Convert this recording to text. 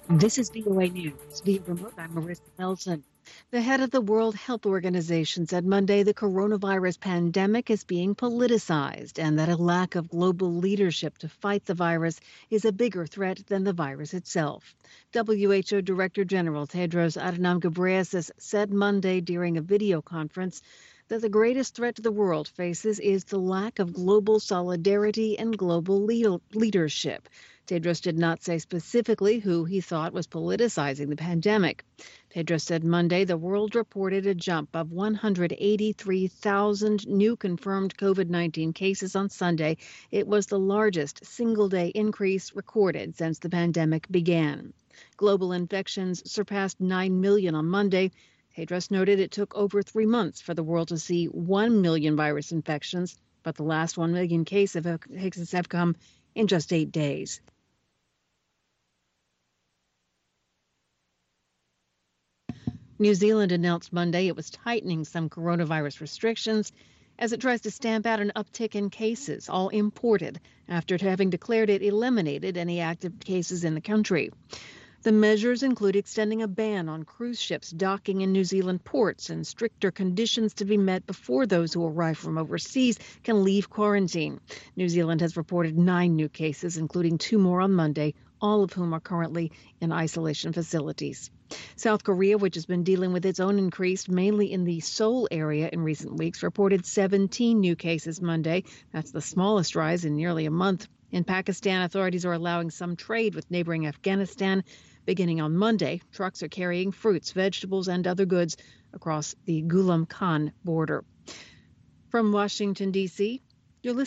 This is VOA News. Via remote, I'm Marissa Nelson. The head of the World Health Organization said Monday the coronavirus pandemic is being politicized and that a lack of global leadership to fight the virus is a bigger threat than the virus itself. WHO Director General Tedros Adhanom Ghebreyesus said Monday during a video conference that the greatest threat the world faces is the lack of global solidarity and global leadership. Tedros did not say specifically who he thought was politicizing the pandemic. Tedros said Monday the world reported a jump of 183,000 new confirmed COVID-19 cases on Sunday. It was the largest single-day increase recorded since the pandemic began. Global infections surpassed 9 million on Monday. Tedros noted it took over 3 months for the world to see 1 million virus infections, but the last 1 million cases have come in just 8 days. New Zealand announced Monday it was tightening some coronavirus restrictions as it tries to stamp out an uptick in cases, all imported, after having declared it eliminated any active cases in the country. The measures include extending a ban on cruise ships docking in New Zealand ports and stricter conditions to be met before those who arrive from overseas can leave quarantine. New Zealand has reported 9 new cases, including 2 more on Monday, all of whom are currently in isolation facilities. South Korea, which has been dealing with its own increase mainly in the Seoul area in recent weeks, reported 17 new cases Monday. That's the smallest rise in nearly a month. In Pakistan, authorities are allowing some trade with neighboring Afghanistan. Beginning on Monday, trucks are carrying fruits, vegetables, and other goods across the Gulam Khan border. From Washington, D.C.,